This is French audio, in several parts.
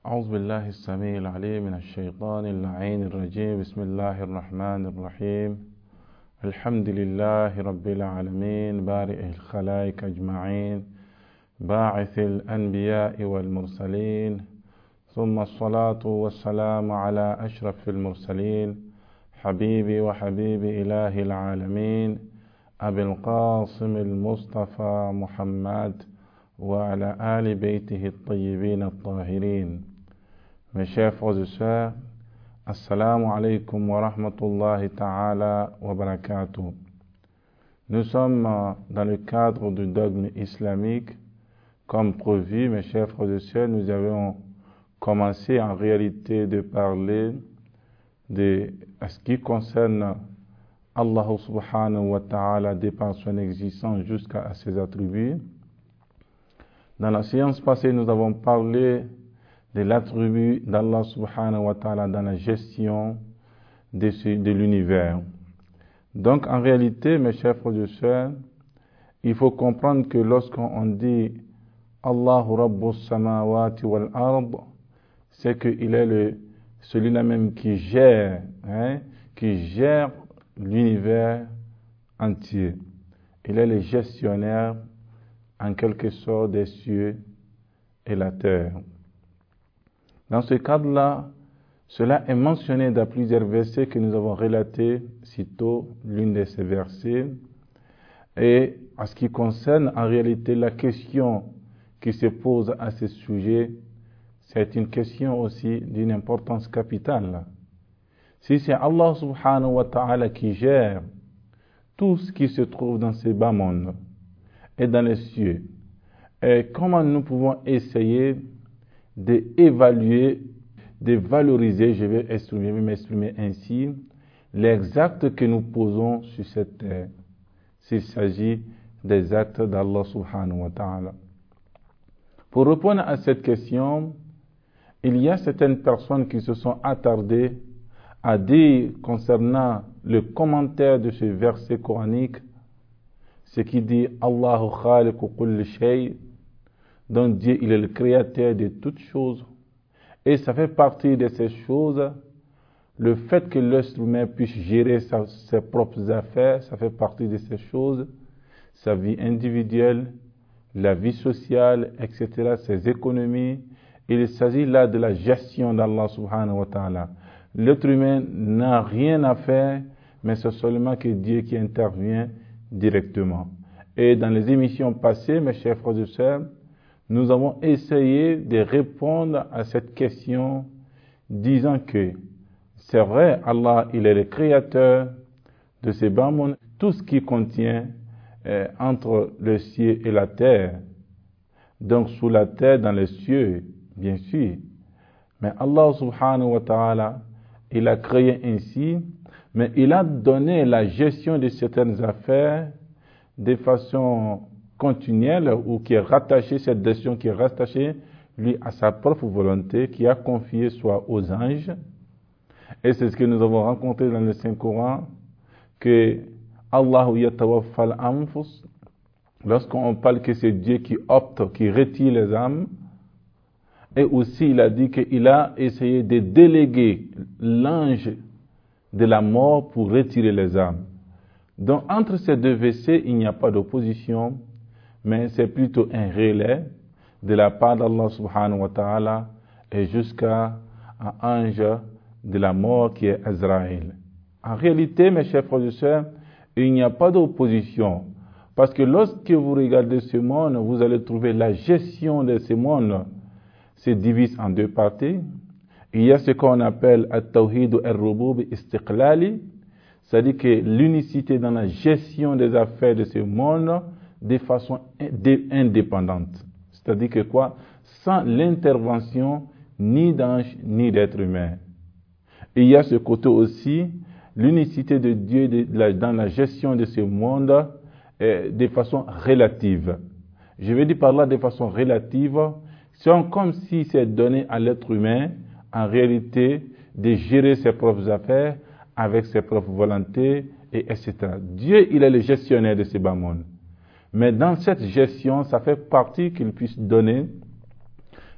أعوذ بالله السميع العليم من الشيطان اللعين الرجيم. بسم الله الرحمن الرحيم. الحمد لله رب العالمين بارئ الخلائق أجمعين باعث الأنبياء والمرسلين، ثم الصلاة والسلام على أشرف المرسلين حبيبي وحبيب إله العالمين أبي القاسم المصطفى محمد وعلى آل بيته الطيبين الطاهرين. Mes chers frères et sœurs, Assalamu alaikum wa rahmatullahi ta'ala wa barakatuh. Nous sommes dans le cadre du dogme islamique. Comme prévu, mes chers frères et sœurs, nous avons commencé en réalité de parler de ce qui concerne Allah subhanahu wa ta'ala par son existence jusqu'à ses attributs. Dans la séance passée, nous avons parlé de l'attribut d'Allah subhanahu wa ta'ala dans la gestion de l'univers. Donc en réalité, mes chers frères et sœurs, il faut comprendre que lorsqu'on dit Allahu Rabbus Samawati wal Ard, c'est qu'il est celui-là même qui gère l'univers entier. Il est le gestionnaire en quelque sorte des cieux et la terre. Dans ce cadre-là, cela est mentionné dans plusieurs versets que nous avons relatés sitôt, l'une de ces versets. Et en ce qui concerne en réalité la question qui se pose à ce sujet, c'est une question aussi d'une importance capitale. Si c'est Allah subhanahu wa ta'ala qui gère tout ce qui se trouve dans ces bas mondes et dans les cieux, et comment nous pouvons essayer d'évaluer, de valoriser, je vais m'exprimer ainsi, les actes que nous posons sur cette terre, s'il s'agit des actes d'Allah subhanahu wa ta'ala. Pour répondre à cette question, il y a certaines personnes qui se sont attardées à dire concernant le commentaire de ce verset coranique, ce qui dit Allahu khaliqu kulli shay, donc Dieu, il est le créateur de toutes choses. Et ça fait partie de ces choses, le fait que l'être humain puisse gérer ses propres affaires, ça fait partie de ces choses, sa vie individuelle, la vie sociale, etc., ses économies. Il s'agit là de la gestion d'Allah subhanahu wa ta'ala. L'être humain n'a rien à faire, mais c'est seulement que Dieu qui intervient directement. Et dans les émissions passées, mes chers frères et sœurs, nous avons essayé de répondre à cette question disant que c'est vrai, Allah, il est le créateur de ces bas mondes, tout ce qui contient entre le ciel et la terre. Donc sous la terre, dans les cieux, bien sûr. Mais Allah subhanahu wa ta'ala, il a créé ainsi, mais il a donné la gestion de certaines affaires de façon continuelle ou qui est rattachée, cette décision qui est rattachée, lui, à sa propre volonté, qui a confié soit aux anges. Et c'est ce que nous avons rencontré dans le Saint-Coran, que Allahu yatawaffal anfus, lorsqu'on parle que c'est Dieu qui opte, qui retire les âmes, et aussi il a dit qu'il a essayé de déléguer l'ange de la mort pour retirer les âmes. Donc entre ces deux versets, il n'y a pas d'opposition, mais c'est plutôt un relais de la part d'Allah subhanahu wa ta'ala et jusqu'à un ange de la mort qui est Azraïl. En réalité, mes chers frères et sœurs, il n'y a pas d'opposition. Parce que lorsque vous regardez ce monde, vous allez trouver la gestion de ce monde se divise en deux parties. Il y a ce qu'on appelle at-tawhid al-rubub istiqlali, c'est-à-dire que l'unicité dans la gestion des affaires de ce monde de façon indépendante. C'est-à-dire que quoi? Sans l'intervention ni d'ange ni d'être humain. Et il y a ce côté aussi, l'unicité de Dieu dans la gestion de ce monde de façon relative. Je vais dire par là de façon relative, c'est comme si c'est donné à l'être humain, en réalité, de gérer ses propres affaires avec ses propres volontés, etc. Dieu, il est le gestionnaire de ce bas monde. Mais dans cette gestion, ça fait partie qu'il puisse donner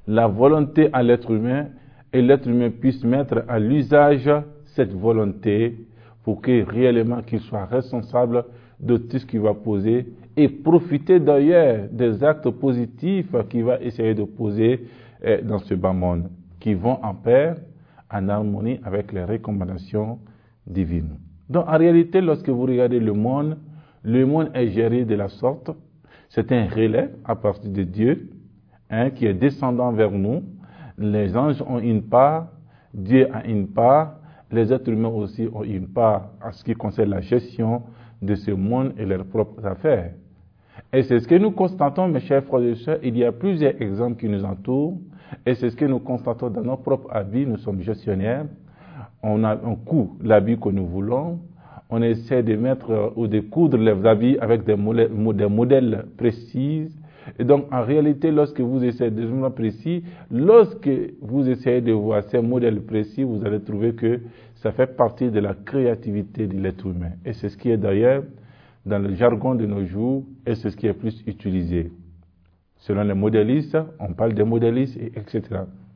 la volonté à l'être humain et l'être humain puisse mettre à l'usage cette volonté pour que réellement qu'il soit responsable de tout ce qu'il va poser et profiter d'ailleurs des actes positifs qu'il va essayer de poser dans ce bas monde, qui vont en paix, en harmonie avec les recommandations divines. Donc en réalité, lorsque vous regardez le monde est géré de la sorte. C'est un relais à partir de Dieu, qui est descendant vers nous. Les anges ont une part, Dieu a une part, les êtres humains aussi ont une part en ce qui concerne la gestion de ce monde et leurs propres affaires. Et c'est ce que nous constatons, mes chers frères et sœurs, il y a plusieurs exemples qui nous entourent, et c'est ce que nous constatons dans nos propres habits. Nous sommes gestionnaires, on coud l'habit que nous voulons, on essaie de mettre ou de coudre les habits avec des modèles précis. Et donc, en réalité, lorsque vous essayez des modèles précis, lorsque vous essayez de voir ces modèles précis, vous allez trouver que ça fait partie de la créativité de l'être humain. Et c'est ce qui est d'ailleurs dans le jargon de nos jours, et c'est ce qui est plus utilisé. Selon les modélistes, on parle des modélistes, etc.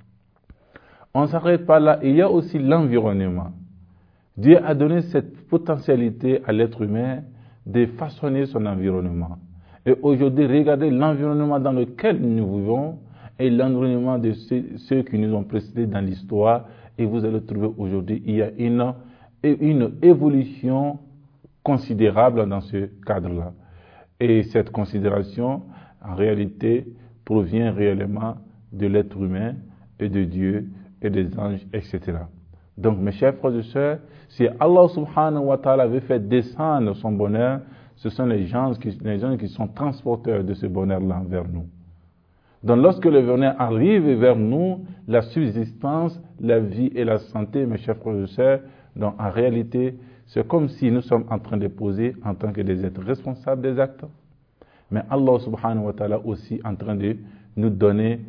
On ne s'arrête pas là, il y a aussi l'environnement. Dieu a donné cette potentialité à l'être humain de façonner son environnement. Et aujourd'hui, regardez l'environnement dans lequel nous vivons et l'environnement de ceux qui nous ont précédés dans l'histoire. Et vous allez trouver aujourd'hui, il y a une évolution considérable dans ce cadre-là. Et cette considération, en réalité, provient réellement de l'être humain et de Dieu et des anges, etc. Donc, mes chers frères et sœurs, si Allah subhanahu wa ta'ala veut faire descendre son bonheur, ce sont les gens qui sont transporteurs de ce bonheur-là vers nous. Donc, lorsque le bonheur arrive vers nous, la subsistance, la vie et la santé, mes chers frères et sœurs, donc en réalité, c'est comme si nous sommes en train de poser en tant que des êtres responsables des actes. Mais Allah subhanahu wa ta'ala aussi en train de nous donner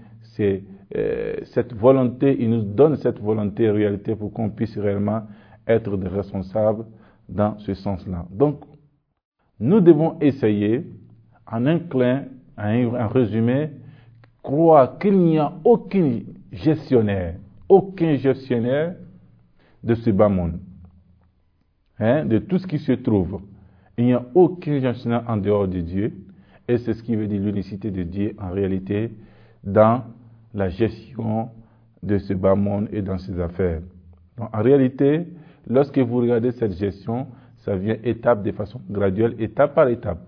cette volonté, il nous donne cette volonté en réalité pour qu'on puisse réellement être des responsables dans ce sens-là. Donc, nous devons essayer, en un résumé, croire qu'il n'y a aucun gestionnaire de ce bas monde, de tout ce qui se trouve. Il n'y a aucun gestionnaire en dehors de Dieu, et c'est ce qui veut dire l'unicité de Dieu en réalité dans la gestion de ce bas monde et dans ses affaires. Donc, en réalité, lorsque vous regardez cette gestion, ça vient étape de façon graduelle, étape par étape.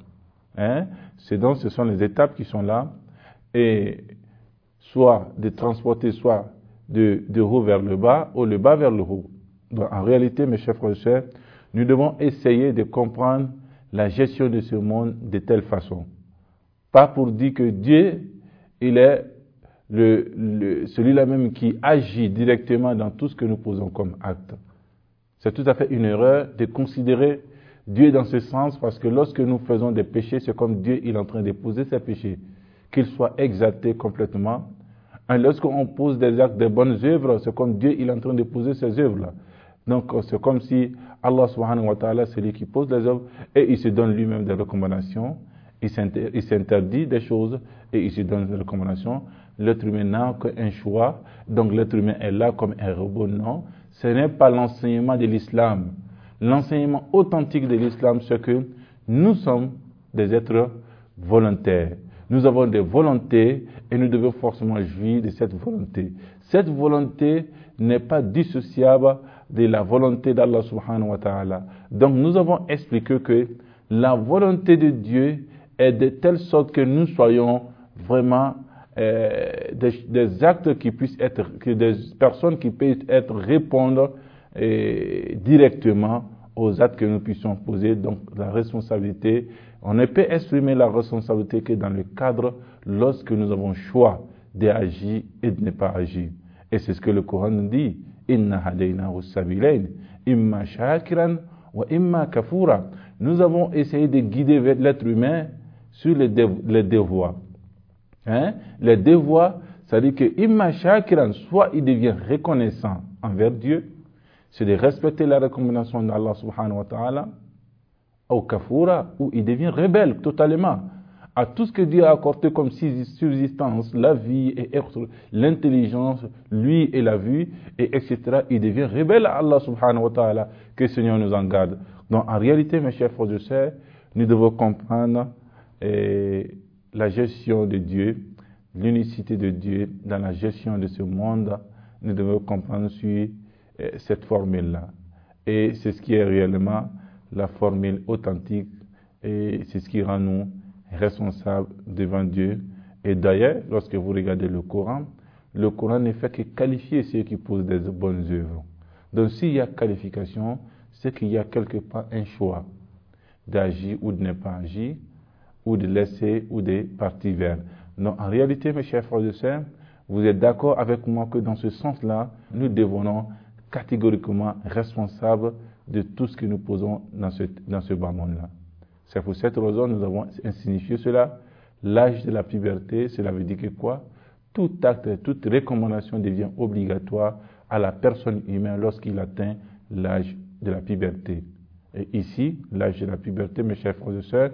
Ce sont les étapes qui sont là, et soit de transporter, soit de haut vers le bas, ou le bas vers le haut. Donc, en réalité, mes chers frères et sœurs, nous devons essayer de comprendre la gestion de ce monde de telle façon. Pas pour dire que Dieu, il est celui-là même qui agit directement dans tout ce que nous posons comme acte. C'est tout à fait une erreur de considérer Dieu dans ce sens, parce que lorsque nous faisons des péchés, c'est comme Dieu il est en train de poser ses péchés, qu'ils soient exaltés complètement. Et lorsqu'on pose des actes, des bonnes œuvres, c'est comme Dieu il est en train de poser ces œuvres-là. Donc c'est comme si Allah subhanahu wa ta'ala, c'est lui qui pose les œuvres, et il se donne lui-même des recommandations, il s'interdit des choses, et il se donne des recommandations. L'être humain n'a qu'un choix, donc l'être humain est là comme un robot. Non, ce n'est pas l'enseignement de l'islam. L'enseignement authentique de l'islam, c'est que nous sommes des êtres volontaires. Nous avons des volontés et nous devons forcément jouir de cette volonté. Cette volonté n'est pas dissociable de la volonté d'Allah subhanahu wa ta'ala. Donc nous avons expliqué que la volonté de Dieu est de telle sorte que nous soyons vraiment des actes qui puissent être, que des personnes qui puissent répondre directement aux actes que nous puissions poser. Donc la responsabilité, on ne peut exprimer la responsabilité que dans le cadre lorsque nous avons choix d'agir et de ne pas agir. Et c'est ce que le Coran nous dit. Inna hadaynahu sabilayn, imma shakiran wa imma kafura. Nous avons essayé de guider l'être humain sur les deux voies. Les deux voies, c'est-à-dire que imma shakiran, soit il devient reconnaissant envers Dieu, c'est de respecter la recommandation d'Allah subhanahu wa ta'ala, ou kafura, ou il devient rebelle totalement. à tout ce que Dieu a accordé comme subsistance, la vie et l'intelligence, lui et la vue, et etc., il devient rebelle à Allah subhanahu wa ta'ala, que le Seigneur nous en garde. Donc en réalité, mes chers frères et sœurs, nous devons comprendre la gestion de Dieu, l'unicité de Dieu dans la gestion de ce monde. Nous devons comprendre sur cette formule-là. Et c'est ce qui est réellement la formule authentique, et c'est ce qui rend nous responsables devant Dieu. Et d'ailleurs, lorsque vous regardez le Coran ne fait que qualifier ceux qui posent des bonnes œuvres. Donc s'il y a qualification, c'est qu'il y a quelque part un choix d'agir ou de ne pas agir, ou de laisser ou de partir vers. Donc en réalité, mes chers frères et sœurs, vous êtes d'accord avec moi que dans ce sens-là, nous devenons catégoriquement responsables de tout ce que nous posons dans ce bas monde-là. C'est pour cette raison que nous avons signifié cela. L'âge de la puberté, cela veut dire que quoi? Tout acte, toute recommandation devient obligatoire à la personne humaine lorsqu'il atteint l'âge de la puberté. Et ici, l'âge de la puberté, mes chers frères et sœurs,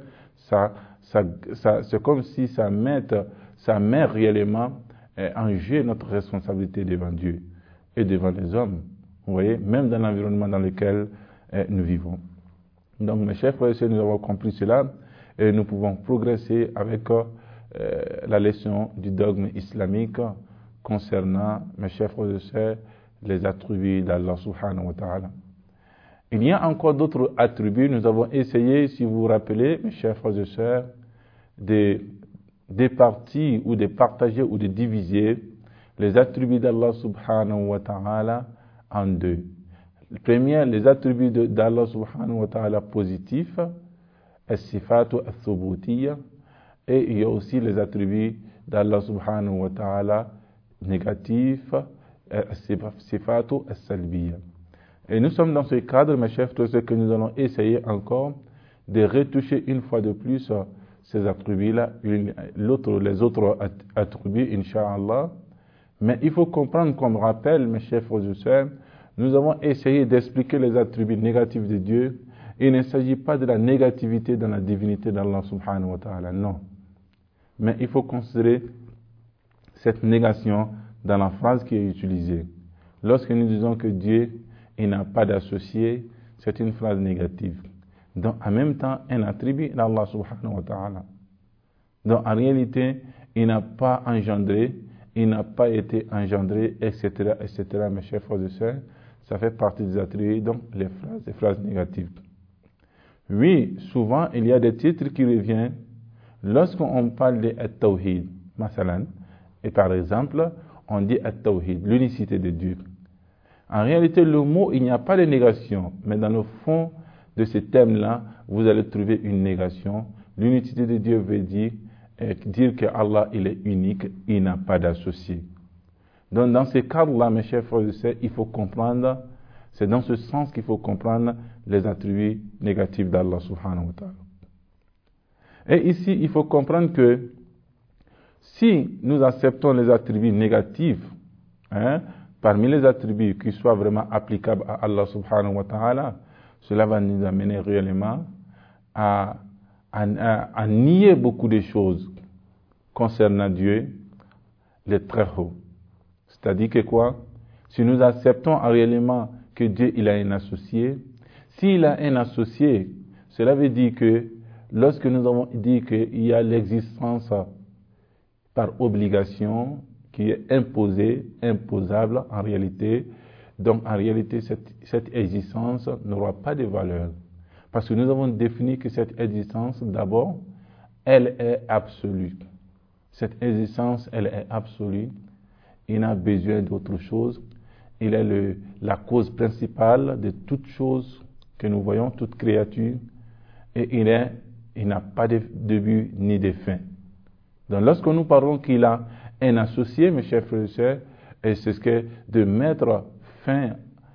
c'est comme si ça met réellement en jeu notre responsabilité devant Dieu et devant les hommes. Vous voyez, même dans l'environnement dans lequel nous vivons. Donc, mes chers frères et sœurs, nous avons compris cela et nous pouvons progresser avec la leçon du dogme islamique concernant, mes chers frères et sœurs, les attributs d'Allah subhanahu wa ta'ala. Il y a encore d'autres attributs. Nous avons essayé, si vous vous rappelez, mes chers frères et sœurs, de départir ou de partager ou de diviser les attributs d'Allah subhanahu wa ta'ala en deux. Le premier, les attributs d'Allah subhanahu wa ta'ala positifs, as-sifatu as-thubutiyya, et il y a aussi les attributs d'Allah subhanahu wa ta'ala négatifs, as-sifatu as-salbiyya. Et nous sommes dans ce cadre, mes chers frères, que nous allons essayer encore de retoucher une fois de plus ces attributs-là, les autres attributs, Inch'Allah. Mais il faut comprendre comme rappel, mes chers frères et sœurs, nous avons essayé d'expliquer les attributs négatifs de Dieu. Il ne s'agit pas de la négativité dans la divinité d'Allah subhanahu wa ta'ala, non. Mais il faut considérer cette négation dans la phrase qui est utilisée. Lorsque nous disons que Dieu il n'a pas d'associé, c'est une phrase négative. Donc, en même temps, un attribut d'Allah subhanahu wa ta'ala. Donc, en réalité, il n'a pas engendré, il n'a pas été engendré, etc., etc., mes chers frères et sœurs. Ça fait partie des attributs, donc les phrases négatives. Oui, souvent, il y a des titres qui reviennent lorsqu'on parle de At-Tawhid, masalan, et par exemple, on dit At-Tawhid, l'unicité de Dieu. En réalité, le mot, il n'y a pas de négation, mais dans le fond de ce thème-là, vous allez trouver une négation. L'unité de Dieu veut dire que Allah, il est unique, il n'a pas d'associé. Donc, dans ce cadre-là, mes chers frères et sœurs, il faut comprendre, c'est dans ce sens qu'il faut comprendre les attributs négatifs d'Allah subhanahu wa ta'ala. Et ici, il faut comprendre que si nous acceptons les attributs négatifs, parmi les attributs qui soient vraiment applicables à Allah subhanahu wa ta'ala, cela va nous amener réellement à nier beaucoup de choses concernant Dieu, le très haut. C'est-à-dire que quoi? Si nous acceptons réellement que Dieu il a un associé, s'il a un associé, cela veut dire que lorsque nous avons dit qu'il y a l'existence par obligation, qui est imposable en réalité. Donc en réalité, cette existence n'aura pas de valeur. Parce que nous avons défini que cette existence, d'abord, elle est absolue. Cette existence, elle est absolue. Il n'a besoin d'autre chose. Il est la cause principale de toute chose que nous voyons, toute créature. Et il n'a pas de début ni de fin. Donc lorsque nous parlons qu'il a un associé, mes chers frères et sœurs, c'est ce que de mettre fin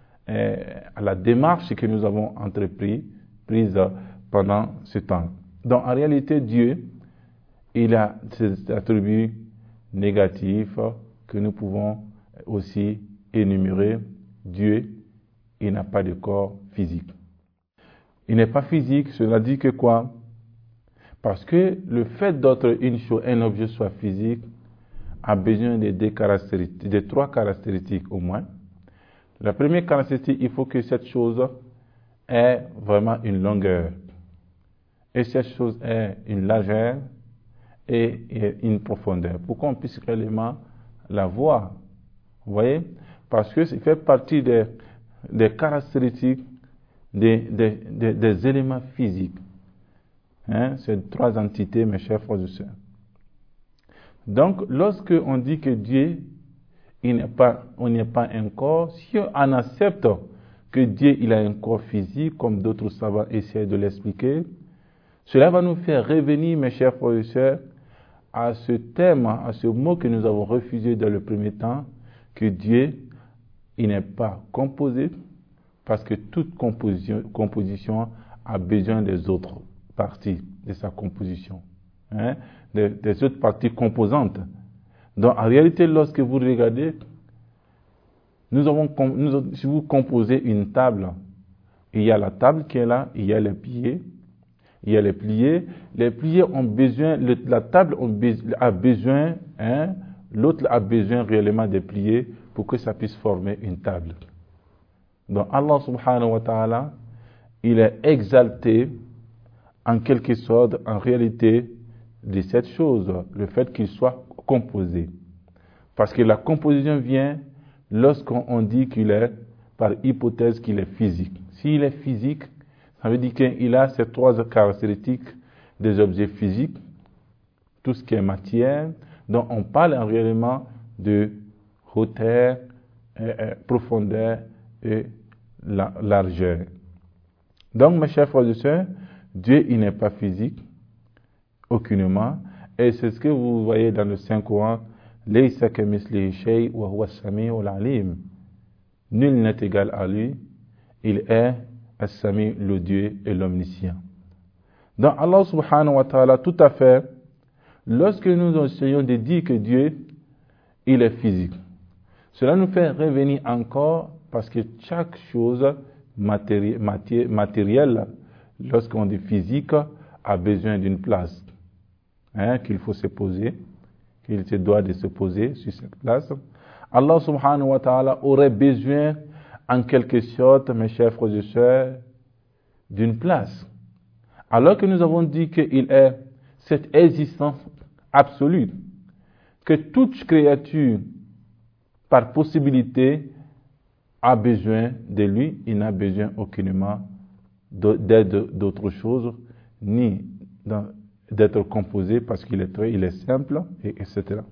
à la démarche que nous avons prise pendant ce temps. Donc en réalité, Dieu, il a ces attributs négatifs que nous pouvons aussi énumérer. Dieu, il n'a pas de corps physique. Il n'est pas physique, cela dit que quoi? Parce que le fait d'être une chose, un objet soit physique, a besoin de trois caractéristiques au moins. La première caractéristique, il faut que cette chose ait vraiment une longueur. Et cette chose ait une largeur et une profondeur. Pour qu'on puisse réellement la voir. Vous voyez? Parce que ça fait partie des caractéristiques des éléments physiques. Hein? C'est trois entités, mes chers frères et sœurs. Donc, lorsque on dit que Dieu, on n'est pas un corps, si on accepte que Dieu il a un corps physique, comme d'autres savants essaient de l'expliquer, cela va nous faire revenir, mes chers frères et sœurs, à ce thème, à ce mot que nous avons refusé dans le premier temps, que Dieu, il n'est pas composé, parce que toute composition a besoin des autres parties de sa composition, hein, des autres parties composantes. Donc, en réalité, lorsque vous regardez, si vous composez une table, il y a la table qui est là, il y a les pieds, il y a les pliés. Les pliés ont besoin, la table a besoin, hein, l'autre a besoin réellement des pliés pour que ça puisse former une table. Donc, Allah subhanahu wa ta'ala, il est exalté en quelque sorte, en réalité, de cette chose, le fait qu'il soit composé. Parce que la composition vient lorsqu'on dit qu'il est, par hypothèse, qu'il est physique. S'il est physique, ça veut dire qu'il a ces trois caractéristiques des objets physiques, tout ce qui est matière, dont on parle réellement de hauteur, profondeur et largeur. Donc, mes chers frères et sœurs, Dieu, il n'est pas physique, aucunement, et c'est ce que vous voyez dans le Saint-Coran, Laysa kamithlihi shay wa huwa as-sami'ul 'alim. Nul n'est égal à lui, il est as-sami, le Dieu et l'omniscient. Donc Allah subhanahu wa ta'ala, tout à fait, lorsque nous essayons de dire que Dieu, il est physique, cela nous fait revenir encore parce que chaque chose matérielle, lorsqu'on dit physique, a besoin d'une place, hein, qu'il faut se poser, qu'il se doit de se poser sur cette place. Allah subhanahu wa ta'ala aurait besoin, en quelque sorte, mes chers frères et sœurs, d'une place. Alors que nous avons dit qu'il est cette existence absolue, que toute créature, par possibilité, a besoin de lui, il n'a besoin aucunement d'aide d'autre chose, ni d'être composé parce qu'il est simple, etc.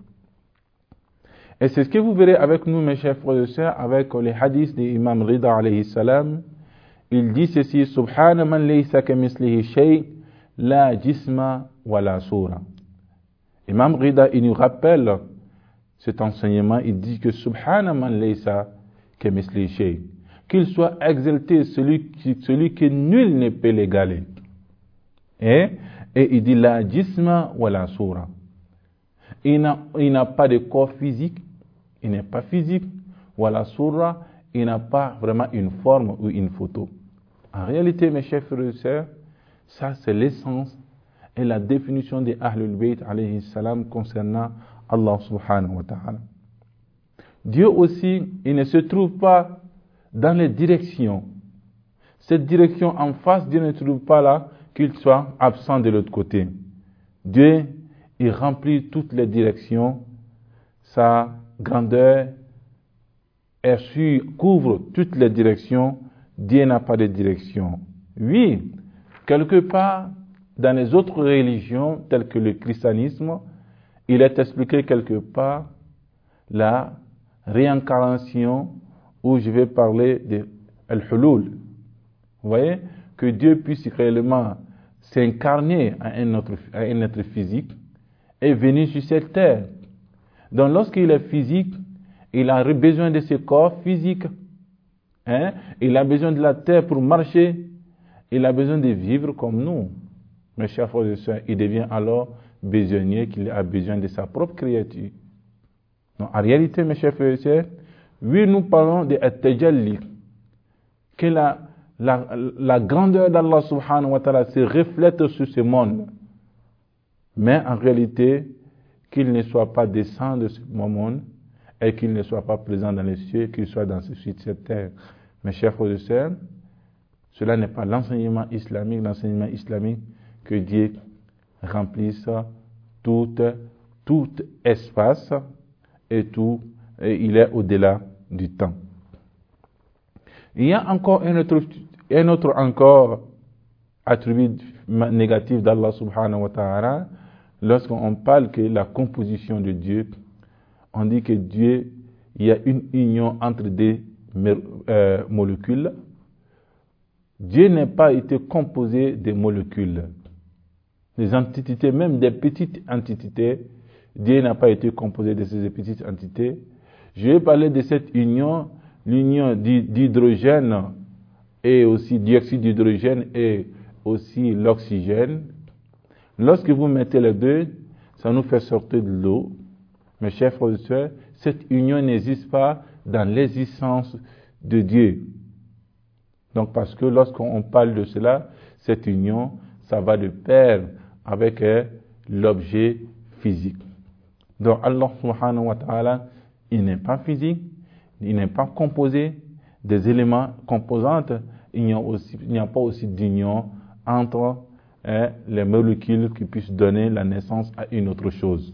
Et c'est ce que vous verrez avec nous, mes chers frères et sœurs, avec les hadiths d'Imam Rida alayhi salam. Il dit ceci, Subhana man laysa kamithlihi shay, la jisma wa la sura. Imam Rida, il nous rappelle cet enseignement, il dit que Subhana man laysa kamithlihi shay, qu'il soit exalté celui que nul ne peut l'égaler. Et il dit la jisma wa la sura. Il n'a pas de corps physique, il n'est pas physique, wa la sura, il n'a pas vraiment une forme ou une photo. En réalité, mes chers frères et sœurs, ça c'est l'essence et la définition des Ahlul Bayt alayhi salam concernant Allah subhanahu wa ta'ala. Dieu aussi, il ne se trouve pas dans les directions. Cette direction en face, Dieu ne se trouve pas là, qu'il soit absent de l'autre côté. Dieu, il remplit toutes les directions, sa grandeur couvre toutes les directions, Dieu n'a pas de direction. Oui, quelque part, dans les autres religions, telles que le christianisme, il est expliqué quelque part la réincarnation, où je vais parler de Al-Hulul. Vous voyez, que Dieu puisse réellement s'incarner à un être physique et venir sur cette terre. Donc lorsqu'il est physique, il a besoin de ce corps physique. Hein? Il a besoin de la terre pour marcher. Il a besoin de vivre comme nous. Mes chers frères et sœurs, il devient alors besoinier qu'il a besoin de sa propre créature. Donc, en réalité, mes chers frères et sœurs, oui, nous parlons de At-Tajalli, que la grandeur d'Allah subhanahu wa ta'ala se reflète sur ce monde. Mais en réalité, qu'il ne soit pas descendu de ce monde et qu'il ne soit pas présent dans les cieux, qu'il soit dans cette terre. Mes chers frères et sœurs, cela n'est pas l'enseignement islamique que Dieu remplisse tout espace et il est au-delà du temps. Il y a encore un autre encore attribut négatif d'Allah subhanahu wa ta'ala. Lorsqu'on parle que la composition de Dieu, on dit que Dieu, il y a une union entre des molécules. Dieu n'a pas été composé des molécules. Les entités, même des petites entités, Dieu n'a pas été composé de ces petites entités. Je vais parler de cette union, l'union d'hydrogène et aussi dioxyde d'hydrogène et aussi l'oxygène. Lorsque vous mettez les deux, ça nous fait sortir de l'eau. Mes chers frères et sœurs, cette union n'existe pas dans l'existence de Dieu. Donc parce que lorsqu'on parle de cela, cette union, ça va de pair avec l'objet physique. Donc Allah subhanahu wa ta'ala, il n'est pas physique, il n'est pas composé des éléments composantes, il n'y a pas aussi d'union entre les molécules qui puissent donner la naissance à une autre chose.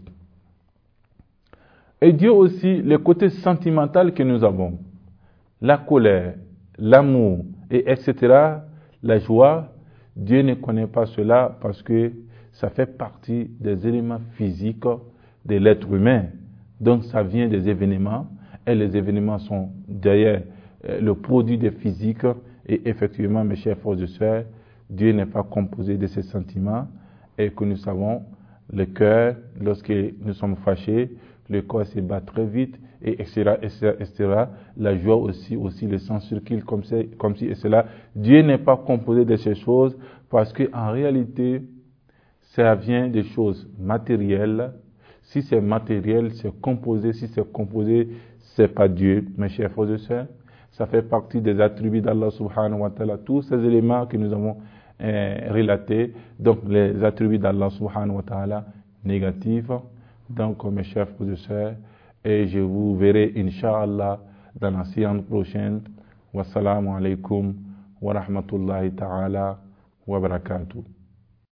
Et Dieu aussi, le côté sentimental que nous avons, la colère, l'amour, etc., la joie, Dieu ne connaît pas cela parce que ça fait partie des éléments physiques de l'être humain. Donc ça vient des événements et les événements sont d'ailleurs le produit des physiques et effectivement, mes chers frères et sœurs, Dieu n'est pas composé de ces sentiments et que nous savons, le cœur, lorsque nous sommes fâchés, le corps se bat très vite, et etc. La joie aussi le sang circule comme si et cela. Dieu n'est pas composé de ces choses parce qu'en réalité, ça vient des choses matérielles. Si c'est matériel, c'est composé. Si c'est composé, c'est pas Dieu, mes chers frères et sœurs. Ça fait partie des attributs d'Allah subhanahu wa ta'ala. Tous ces éléments que nous avons relatés, donc les attributs d'Allah subhanahu wa ta'ala négatifs. Donc, mes chers frères et sœurs, et je vous verrai, Inch'Allah, dans la séance prochaine. Wassalamu alaikum wa rahmatullahi ta'ala wa barakatuh.